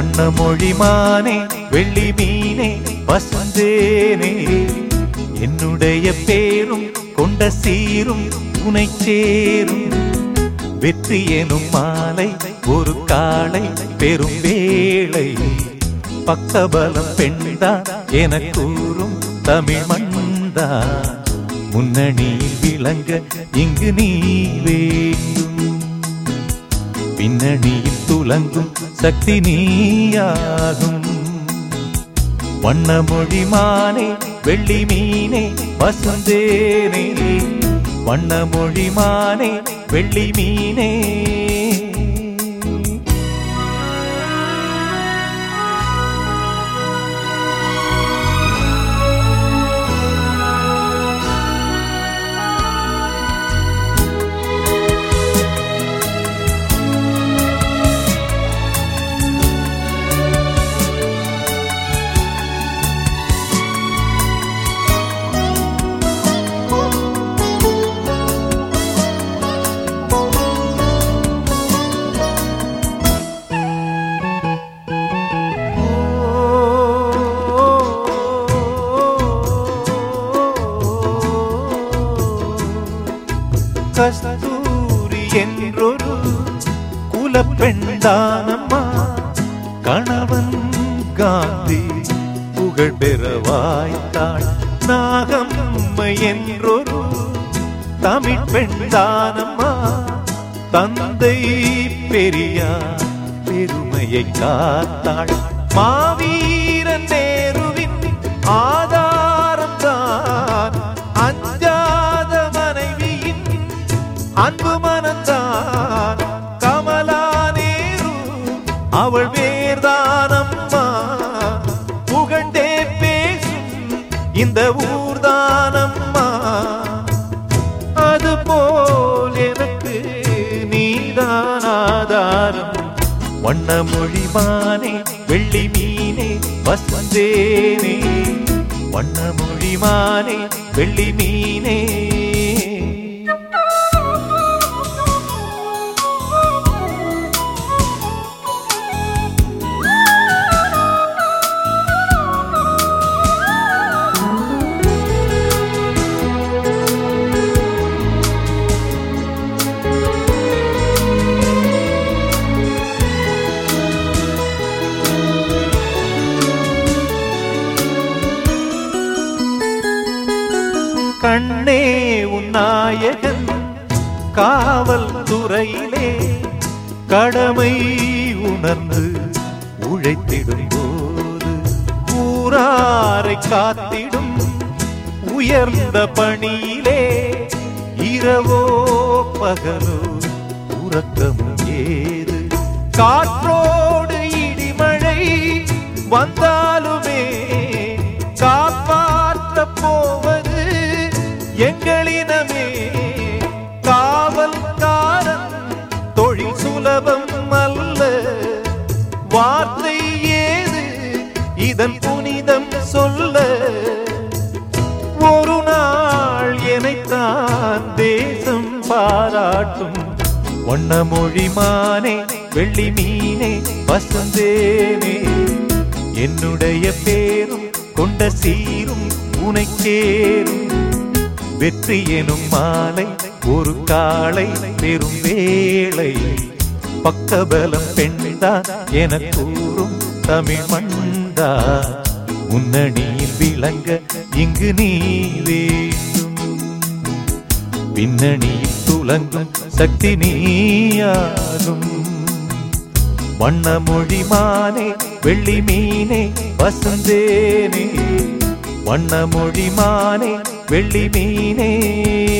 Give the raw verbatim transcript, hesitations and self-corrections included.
வண்ணமொழிமானே வெள்ளி மீனே வசந்தேனே என்னுடைய பேரும் கொண்ட சீரும் உனை சேரும் வெற்றி எனும் மாலை ஒரு காலை பெரும் வேளை பக்கபலம் பெண்தா என கூறும் தமிழ் மண்தா முன்னணியில் விளங்க இங்கு நீ வேண்டும் பின்னணியில் துலங்கும் சக்தி நீயாகும் வண்ணமொழிமானே வெள்ளி மீனே வசந்தேனே வண்ணமொழிமானே வெள்ளி மீனே கஸ்தூரி என்றொரு குலப்பெண்தானம்மா கணவன் காந்தி புகழ் பெற வாய்த்தாள் நாகம்மை என்றொரு தமிழ் பெண்தானம்மா தந்தை பெரியார் பெருமையை காத்தாள் மாவீரன் நேருவின் ஆதாரம் தான் அஞ்சாத மனைவியின் அன்பு மனந்தான் கமலா நேரு அவள் வேர்தானம்மா புகழ்ந்தே பேசும் இந்த ஊர்தானம்மா அதுபோல் எனக்கு நீதான் ஆதாரம் வண்ணமொழிமானே வெள்ளி மீனே வசந்தேனே வண்ணமொழிமானே வெள்ளி மீனே கண்ணே உன் நாயகன் காவல் துறையிலே கடமை உணர்ந்து உழைத்திடும் போது ஊராரை காத்திடும் உயர்ந்த பணியிலே இரவோ பகலோ உறக்கமும் ஏது காற்றோடு இடிமழை வந்தாலுமே காப்பாற்ற போவது எங்களினமே காவல்காரன் தொழில் சுலபம் அல்ல வார்த்தை ஏது இதன் புனிதம் சொல்ல ஒரு நாள் எனைத்தான் தேசம் பாராட்டும் வண்ணமொழிமானே வெள்ளி மீனே வசந்தேனே என்னுடைய பேரும் கொண்ட சீரும் உனை சேரும் வெற்றி எனும் மாலை ஒரு காலை பெரும் வேளை பக்கபலம் பெண்தா என கூறும் தமிழ் மண்தா முன்னணியில் விளங்க இங்கு நீ வேண்டும் பின்னணியில் துலங்கும் சக்தி நீயாகும் வண்ணமொழிமானே வெள்ளி மீனே வசந்தேனே வண்ணமொழிமானே வெள்ளி மீனே